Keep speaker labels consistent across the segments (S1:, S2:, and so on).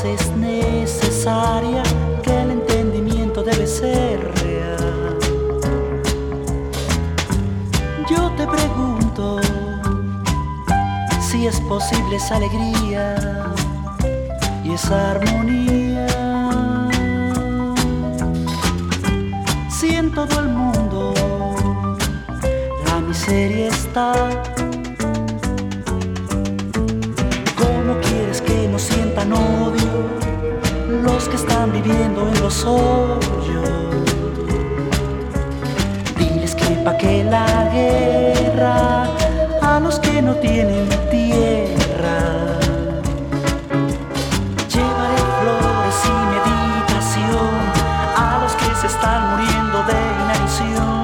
S1: es necesaria, que el entendimiento debe ser real. Yo te pregunto si es posible esa alegría y esa armonía. Si en todo el mundo la miseria está, ¿cómo quieres que no sientan odio los que están viviendo en los hoyos? Diles que pa' qué la guerra a los que no tienen tierra. Llevaré flores y meditación a los que se están muriendo de inanición.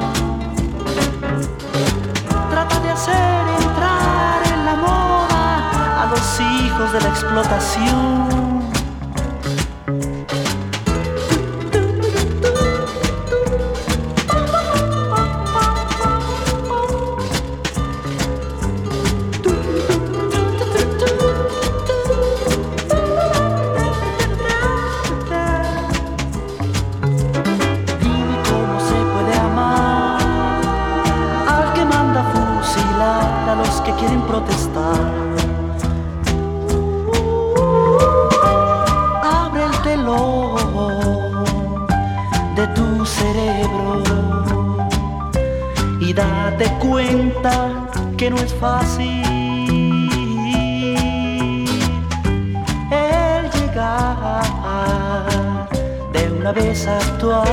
S1: Trata de hacer entrar en la moda a los hijos de la explotación. A los que quieren protestar, abre el telón de tu cerebro y date cuenta que no es fácil el llegar de una vez a actuar.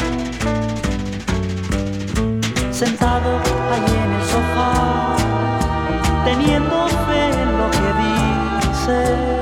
S1: Sentado allí en el sofá, teniendo fe en lo que dice.